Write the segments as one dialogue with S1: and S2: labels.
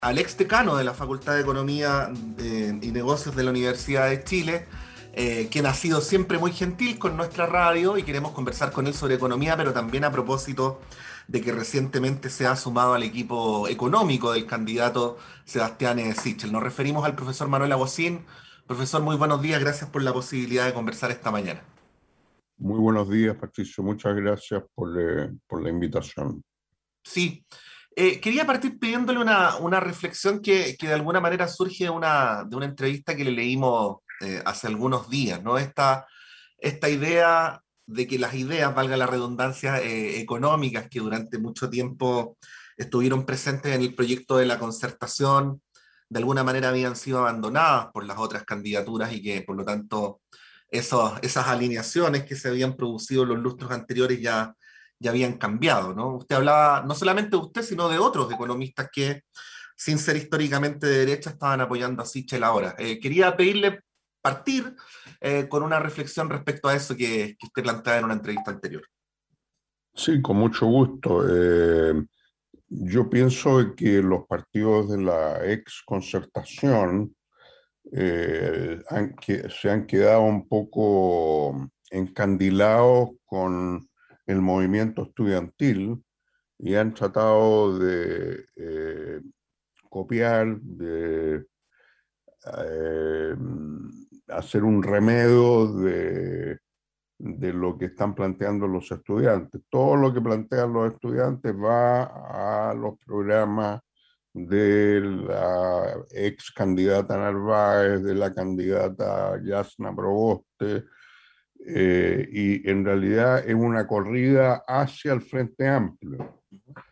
S1: al ex decano de la Facultad de Economía y Negocios de la Universidad de Chile, quien ha sido siempre muy gentil con nuestra radio y queremos conversar con él sobre economía, pero también a propósito de que recientemente se ha sumado al equipo económico del candidato Sebastián Sichel. Nos referimos al profesor Manuel Agosín. Profesor, muy buenos días, gracias por la posibilidad de conversar esta mañana.
S2: Muy buenos días, Patricio. Muchas gracias por la invitación.
S1: Sí, quería partir pidiéndole una reflexión que de alguna manera surge de una entrevista que le leímos hace algunos días, ¿no? Esta idea de que las ideas, valga la redundancia, económicas que durante mucho tiempo estuvieron presentes en el proyecto de la concertación, de alguna manera habían sido abandonadas por las otras candidaturas y que por lo tanto esas alineaciones que se habían producido en los lustros anteriores ya habían cambiado, ¿no? Usted hablaba no solamente de usted, sino de otros economistas que, sin ser históricamente de derecha, estaban apoyando a Sichel ahora. Quería pedirle partir con una reflexión respecto a eso que usted planteaba en una entrevista anterior.
S2: Sí, con mucho gusto. Yo pienso que los partidos de la ex concertación se han quedado un poco encandilados con el movimiento estudiantil y han tratado de copiar, de eh, hacer un remedio de lo que están planteando los estudiantes. Todo lo que plantean los estudiantes va a los programas de la ex candidata Narváez, de la candidata Yasna Proboste, y en realidad es una corrida hacia el Frente Amplio.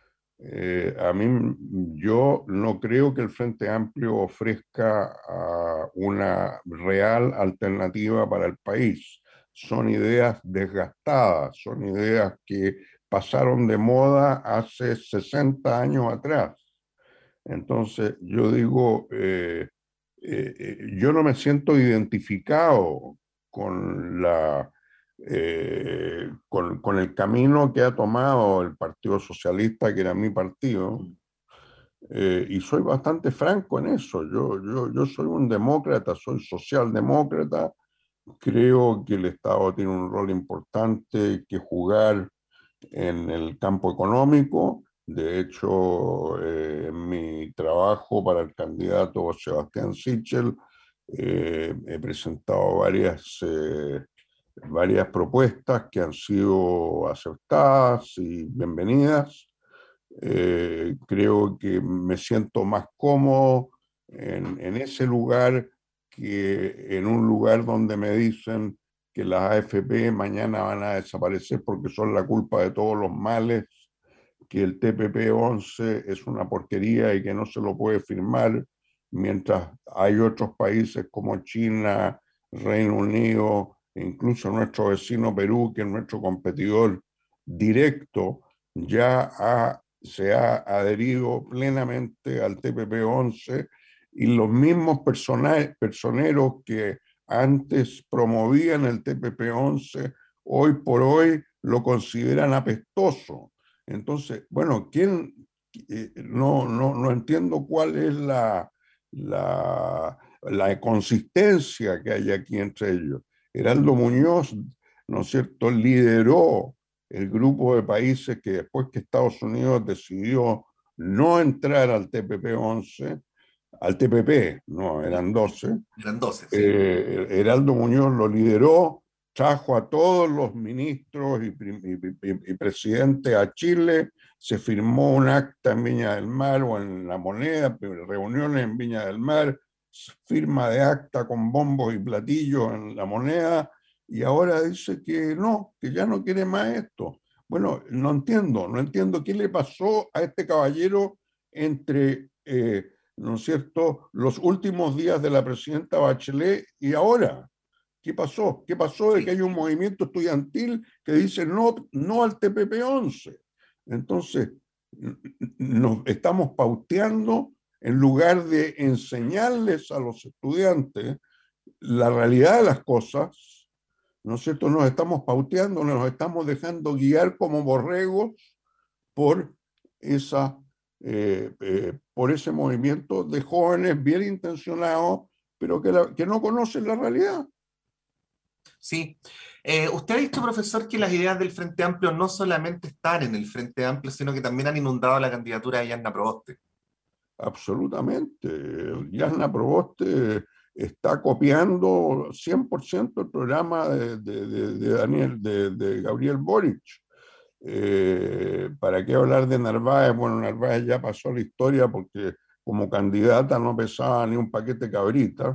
S2: Yo no creo que el Frente Amplio ofrezca una real alternativa para el país. Son ideas desgastadas, son ideas que pasaron de moda hace 60 años atrás. Entonces, yo digo, yo no me siento identificado con con el camino que ha tomado el Partido Socialista, que era mi partido, y soy bastante franco en eso. Yo soy un demócrata, soy socialdemócrata, creo que el Estado tiene un rol importante que jugar en el campo económico. De hecho, en mi trabajo para el candidato Sebastián Sichel, he presentado varias propuestas que han sido aceptadas y bienvenidas. Creo que me siento más cómodo en ese lugar que en un lugar donde me dicen que las AFP mañana van a desaparecer porque son la culpa de todos los males, que el TPP-11 es una porquería y que no se lo puede firmar, mientras hay otros países como China, Reino Unido, e incluso nuestro vecino Perú, que es nuestro competidor directo, se ha adherido plenamente al TPP-11, y los mismos personeros que antes promovían el TPP-11, hoy por hoy lo consideran apestoso. Entonces, bueno, no entiendo cuál es la consistencia que hay aquí entre ellos. Heraldo Muñoz, ¿no es cierto?, lideró el grupo de países que después que Estados Unidos decidió no entrar al TPP-11, al TPP, no, eran 12.
S1: Eran 12, sí.
S2: Heraldo Muñoz lo lideró, trajo a todos los ministros y presidentes a Chile, se firmó un acta en Viña del Mar o en La Moneda, reuniones en Viña del Mar, firma de acta con bombos y platillos en La Moneda, y ahora dice que no, que ya no quiere más esto. Bueno, no entiendo qué le pasó a este caballero entre ¿no es cierto?, los últimos días de la presidenta Bachelet y ahora. ¿Qué pasó? ¿Qué pasó de que
S1: Sí.
S2: hay un movimiento estudiantil que dice no, no al TPP-11? Entonces, nos estamos pauteando en lugar de enseñarles a los estudiantes la realidad de las cosas, ¿no es cierto? Nos estamos pauteando, nos estamos dejando guiar como borregos por esa por ese movimiento de jóvenes bien intencionados, pero que no conocen la realidad.
S1: Sí. Usted ha dicho, profesor, que las ideas del Frente Amplio no solamente están en el Frente Amplio, sino que también han inundado la candidatura de Yarna Proboste.
S2: Absolutamente. Jasna Proboste está copiando 100% el programa de Gabriel Boric. ¿Para qué hablar de Narváez? Bueno, Narváez ya pasó la historia porque como candidata no pesaba ni un paquete cabrita.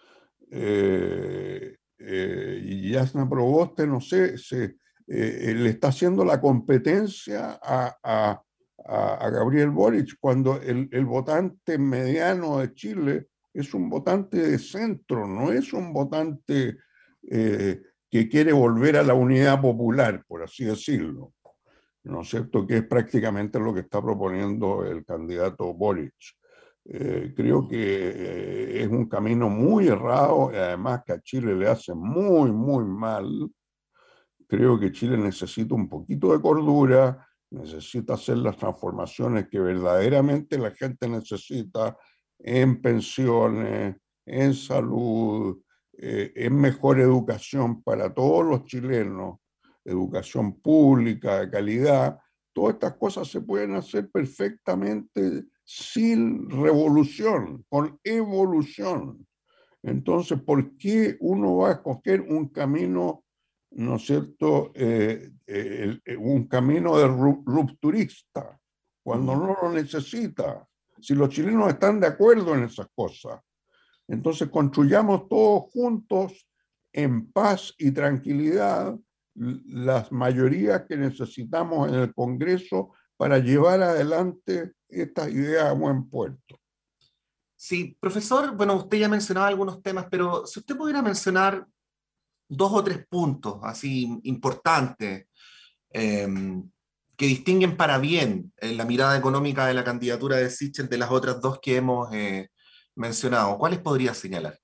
S2: Y Jasna Proboste, no sé, le está haciendo la competencia a Gabriel Boric cuando el votante mediano de Chile es un votante de centro, no es un votante que quiere volver a la unidad popular, por así decirlo. ¿No es cierto? Que es prácticamente lo que está proponiendo el candidato Boric. Creo que es un camino muy errado y además que a Chile le hace muy, muy mal. Creo que Chile necesita un poquito de cordura, necesita hacer las transformaciones que verdaderamente la gente necesita en pensiones, en salud, en mejor educación para todos los chilenos, educación pública de calidad. Todas estas cosas se pueden hacer perfectamente sin revolución, con evolución. Entonces, ¿por qué uno va a escoger un camino, no es cierto, un camino de rupturista, cuando
S1: Mm.
S2: no lo necesita? Si los chilenos están de acuerdo en esas cosas, entonces construyamos todos juntos, en paz y tranquilidad, las mayorías que necesitamos en el Congreso para llevar adelante estas ideas a buen puerto.
S1: Sí, profesor, bueno, usted ya mencionaba algunos temas, pero si usted pudiera mencionar dos o tres puntos así importantes eh, que distinguen para bien la mirada económica de la candidatura de Sichel de las otras dos que hemos mencionado, ¿cuáles podría señalar?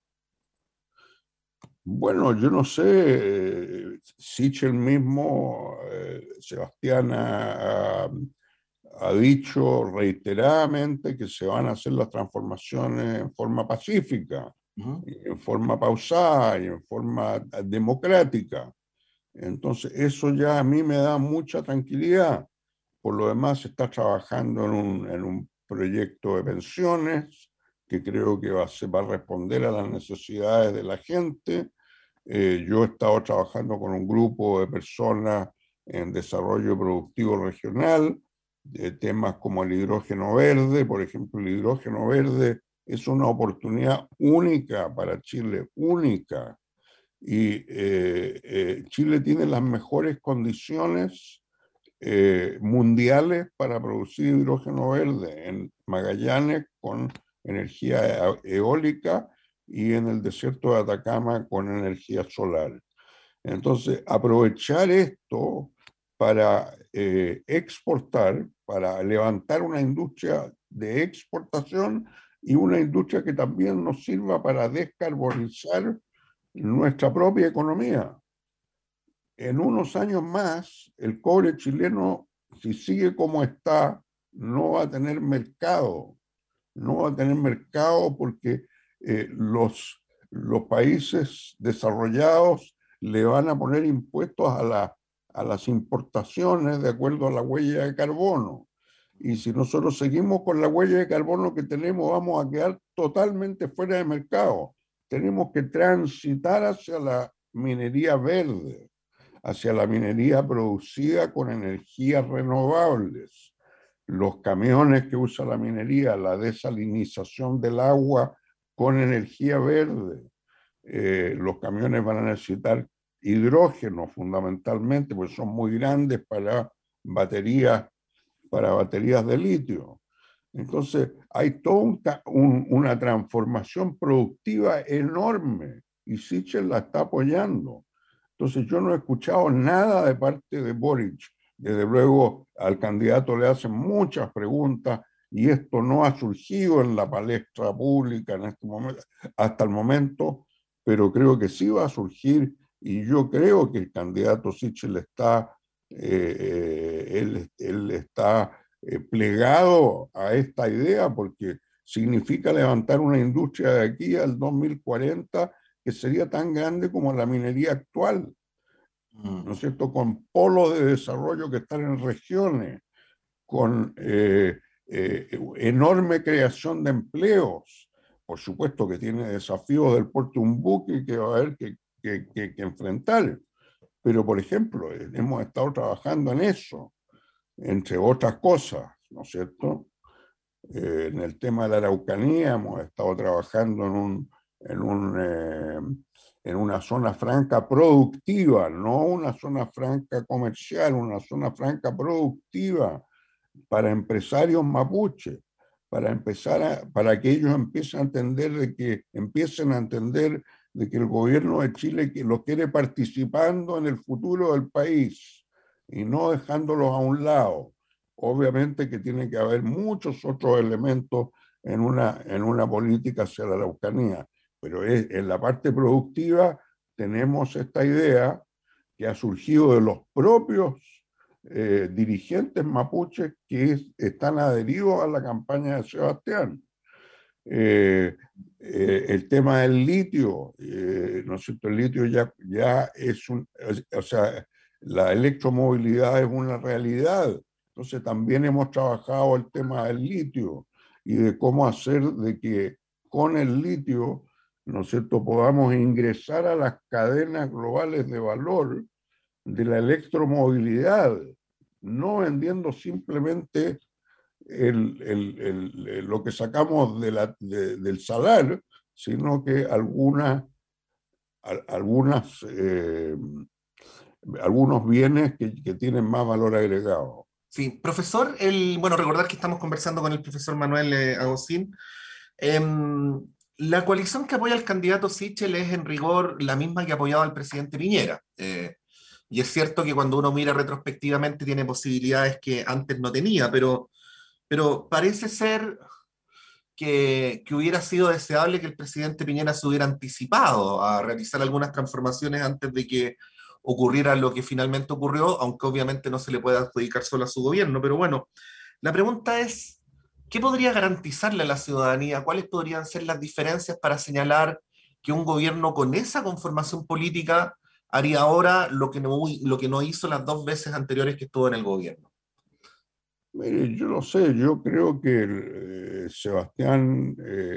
S2: Bueno, yo no sé, Sichel mismo, Sebastián, ha dicho reiteradamente que se van a hacer las transformaciones en forma pacífica,
S1: Ujú.
S2: en forma pausada y en forma democrática. Entonces, eso ya a mí me da mucha tranquilidad. Por lo demás, se está trabajando en un proyecto de pensiones que creo que va a responder a las necesidades de la gente. Yo he estado trabajando con un grupo de personas en desarrollo productivo regional, de temas como el hidrógeno verde. Por ejemplo, el hidrógeno verde es una oportunidad única para Chile, única. Y Chile tiene las mejores condiciones mundiales para producir hidrógeno verde en Magallanes con energía eólica y en el desierto de Atacama con energía solar. Entonces, aprovechar esto para exportar, para levantar una industria de exportación y una industria que también nos sirva para descarbonizar nuestra propia economía. En unos años más, el cobre chileno, si sigue como está, no va a tener mercado. No va a tener mercado porque los países desarrollados le van a poner impuestos a las importaciones de acuerdo a la huella de carbono. Y si nosotros seguimos con la huella de carbono que tenemos, vamos a quedar totalmente fuera de mercado. Tenemos que transitar hacia la minería verde, hacia la minería producida con energías renovables. Los camiones que usa la minería, la desalinización del agua con energía verde. Los camiones van a necesitar hidrógeno fundamentalmente, porque son muy grandes baterías, para baterías de litio. Entonces, hay toda una transformación productiva enorme y Sichel la está apoyando. Entonces, yo no he escuchado nada de parte de Boric. Desde luego, al candidato le hacen muchas preguntas y esto no ha surgido en la palestra pública en este momento, hasta el momento, pero creo que sí va a surgir y yo creo que el candidato Sichel está, él está plegado a esta idea, porque significa levantar una industria de aquí al 2040 que sería tan grande como la minería actual, ¿no es
S1: Mm.
S2: cierto? Con polos de desarrollo que están en regiones, con enorme creación de empleos. Por supuesto que tiene desafíos del porte de un buque que va a haber que enfrentar. Pero, por ejemplo, hemos estado trabajando en eso, entre otras cosas, ¿no es cierto? En el tema de la Araucanía hemos estado trabajando en, un, en una zona franca productiva, no una zona franca comercial, una zona franca productiva para empresarios mapuches, para que ellos empiecen a entender de que el gobierno de Chile lo quiere participando en el futuro del país y no dejándolos a un lado. Obviamente que tiene que haber muchos otros elementos en una política hacia la Araucanía, pero en la parte productiva tenemos esta idea que ha surgido de los propios dirigentes mapuches que están adheridos a la campaña de Sebastián. Eh, el tema del litio, ¿no es cierto? El litio ya es o sea, la electromovilidad es una realidad. Entonces también hemos trabajado el tema del litio y de cómo hacer de que con el litio, ¿no es cierto?, podamos ingresar a las cadenas globales de valor de la electromovilidad, no vendiendo simplemente lo que sacamos del salar, sino que algunas, algunos bienes que tienen más valor agregado.
S1: Sí, profesor, bueno, recordar que estamos conversando con el profesor Manuel Agosín. La coalición que apoya al candidato Sichel es en rigor la misma que apoyaba al presidente Piñera. Y es cierto que cuando uno mira retrospectivamente tiene posibilidades que antes no tenía, pero parece ser que hubiera sido deseable que el presidente Piñera se hubiera anticipado a realizar algunas transformaciones antes de que ocurriera lo que finalmente ocurrió, aunque obviamente no se le puede adjudicar solo a su gobierno. Pero bueno, la pregunta es, ¿qué podría garantizarle a la ciudadanía? ¿Cuáles podrían ser las diferencias para señalar que un gobierno con esa conformación política haría ahora lo que no hizo las dos veces anteriores que estuvo en el gobierno?
S2: Mire, yo no sé, yo creo que Sebastián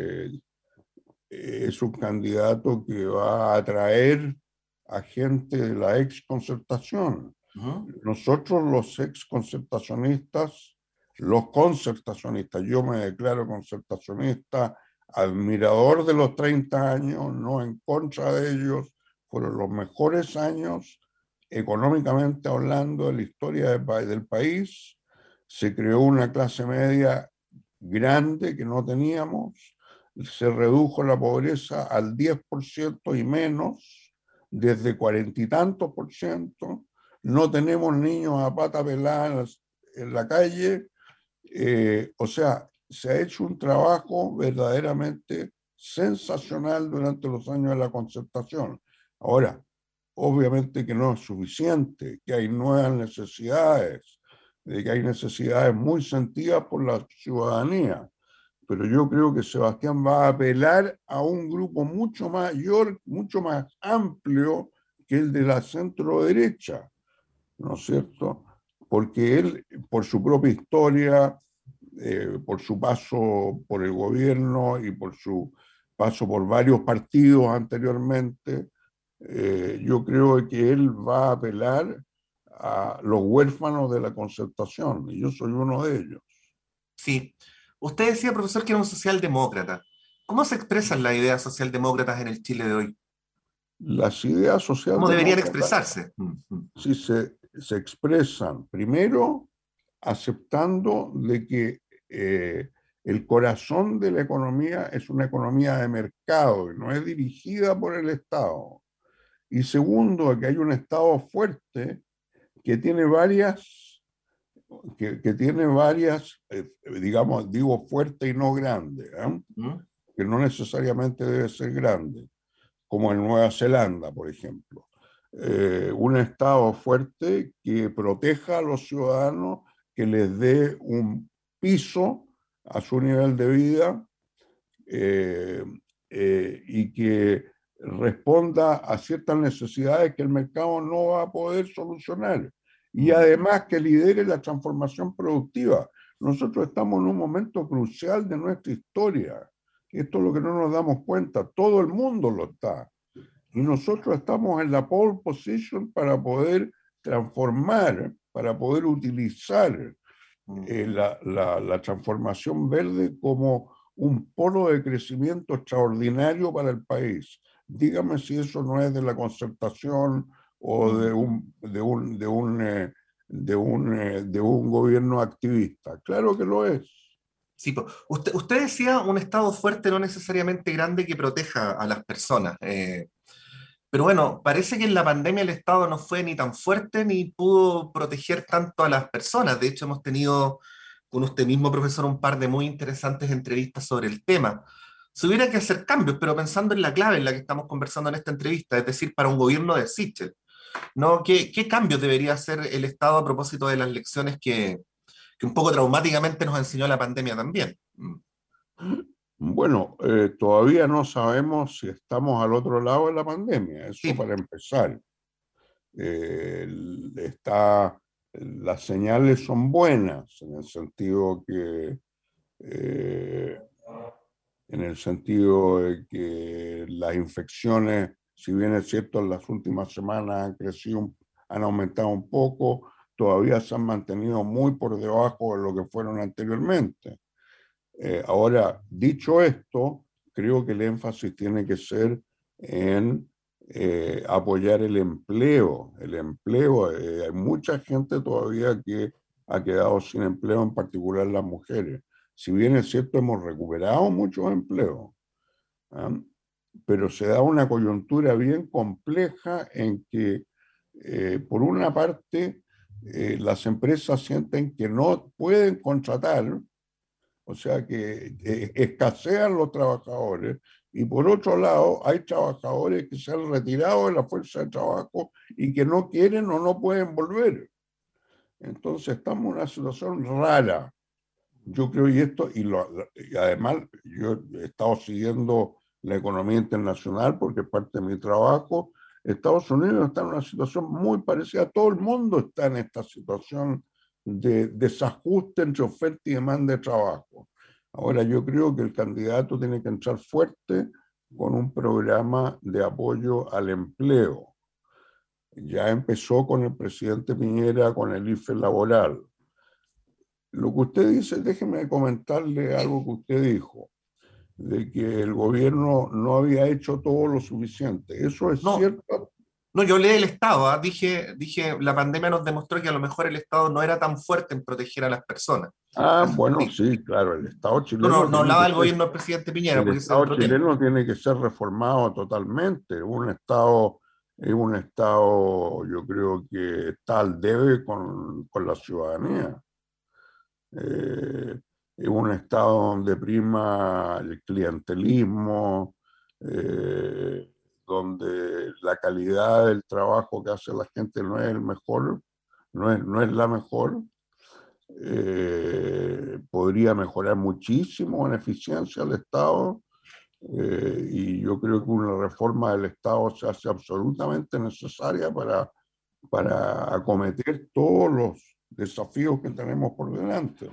S2: es un candidato que va a atraer a gente de la ex concertación.
S1: Ujú.
S2: Nosotros los ex concertacionistas, los concertacionistas, yo me declaro concertacionista, admirador de los 30 años, no en contra de ellos, fueron los mejores años económicamente hablando de la historia del país. Se creó una clase media grande que no teníamos, se redujo la pobreza al 10% y menos, desde 40 y tantos por ciento, no tenemos niños a pata pelada en la calle, o sea, se ha hecho un trabajo verdaderamente sensacional durante los años de la concertación. Ahora, obviamente que no es suficiente, que hay nuevas necesidades, de que hay necesidades muy sentidas por la ciudadanía, pero yo creo que Sebastián va a apelar a un grupo mucho mayor, mucho más amplio que el de la centro derecha, ¿no es cierto? Porque él, por su propia historia, por su paso por el gobierno y por su paso por varios partidos anteriormente, yo creo que él va a apelar a los huérfanos de la concertación, y yo soy uno de ellos.
S1: Sí. Usted decía, profesor, que era un socialdemócrata. ¿Cómo se expresan las ideas socialdemócratas en el Chile de hoy?
S2: Las ideas
S1: ¿Cómo deberían
S2: socialdemócratas
S1: expresarse?
S2: sí se expresan primero aceptando de que el corazón de la economía es una economía de mercado y no es dirigida por el Estado. Y segundo, que hay un Estado fuerte que tiene varias, digamos, digo fuerte y no grande, ¿eh?
S1: ¿Mm?
S2: Que no necesariamente debe ser grande, como en Nueva Zelanda, por ejemplo. Un Estado fuerte que proteja a los ciudadanos que les dé un piso a su nivel de vida eh, y que responda a ciertas necesidades que el mercado no va a poder solucionar. Y además que lidere la transformación productiva. Nosotros estamos en un momento crucial de nuestra historia. Esto es lo que no nos damos cuenta. Todo el mundo lo está. Y nosotros estamos en la pole position para poder transformar, para poder utilizar la transformación verde como un polo de crecimiento extraordinario para el país. Dígame si eso no es de la concertación o de un gobierno activista. Claro que lo es.
S1: Sí, usted decía un Estado fuerte, no necesariamente grande, que proteja a las personas. Pero bueno, parece que en la pandemia el Estado no fue ni tan fuerte ni pudo proteger tanto a las personas. De hecho, hemos tenido con usted mismo, profesor, un par de muy interesantes entrevistas sobre el tema. Se hubiera que hacer cambios, pero pensando en la clave en la que estamos conversando en esta entrevista, es decir, para un gobierno de Sichel, ¿no? ¿Qué cambios debería hacer el Estado a propósito de las lecciones que un poco traumáticamente nos enseñó la pandemia también?
S2: Bueno, todavía no sabemos si estamos al otro lado de la pandemia, eso
S1: Sí,
S2: para empezar. Eh, está, las señales son buenas eh, en el sentido de que las infecciones, si bien es cierto, en las últimas semanas han crecido, han aumentado un poco, todavía se han mantenido muy por debajo de lo que fueron anteriormente. Ahora, dicho esto, creo que el énfasis tiene que ser en apoyar el empleo. El empleo, hay mucha gente todavía que ha quedado sin empleo, en particular las mujeres. Si bien es cierto, hemos recuperado muchos empleos, ¿ah? Pero se da una coyuntura bien compleja en que, por una parte, las empresas sienten que no pueden contratar, o sea que escasean los trabajadores, y por otro lado hay trabajadores que se han retirado de la fuerza de trabajo y que no quieren o no pueden volver. Entonces estamos en una situación rara. Yo creo, y además yo he estado siguiendo la economía internacional porque es parte de mi trabajo. Estados Unidos está en una situación muy parecida, todo el mundo está en esta situación de desajuste entre oferta y demanda de trabajo. Ahora yo creo que el candidato tiene que entrar fuerte con un programa de apoyo al empleo. Ya empezó con el presidente Piñera con el IFE laboral. Lo que usted dice, déjeme comentarle algo que usted dijo, de que el gobierno no había hecho todo lo suficiente. Eso es
S1: no,
S2: cierto.
S1: no, yo leí el Estado, ¿ah? Dije, la pandemia nos demostró que a lo mejor el Estado no era tan fuerte en proteger a las personas.
S2: Ah,
S1: Eso
S2: bueno,
S1: sí.
S2: sí, claro,
S1: No, no, no
S2: tiene que
S1: hablaba del
S2: ser,
S1: gobierno del presidente Piñera,
S2: el
S1: porque ese es
S2: Estado
S1: otro tema.
S2: chileno tiene que ser reformado totalmente. Es un Estado, yo creo que está al debe con la ciudadanía. Eh, es un Estado donde prima el clientelismo, eh, donde la calidad del trabajo que hace la gente no es el mejor, no es la mejor. Podría mejorar muchísimo en eficiencia el Estado, y yo creo que una reforma del Estado se hace absolutamente necesaria para acometer todos los desafíos que tenemos por delante.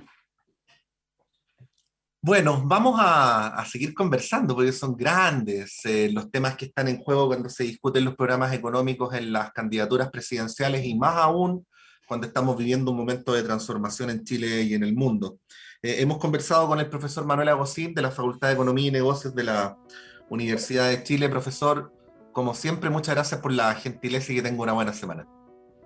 S1: Bueno, vamos a seguir conversando porque son grandes los temas que están en juego cuando se discuten los programas económicos en las candidaturas presidenciales y más aún cuando estamos viviendo un momento de transformación en Chile y en el mundo. Hemos conversado con el profesor Manuel Agosín de la Facultad de Economía y Negocios de la Universidad de Chile. Profesor, como siempre, muchas gracias por la gentileza y que tenga una buena semana.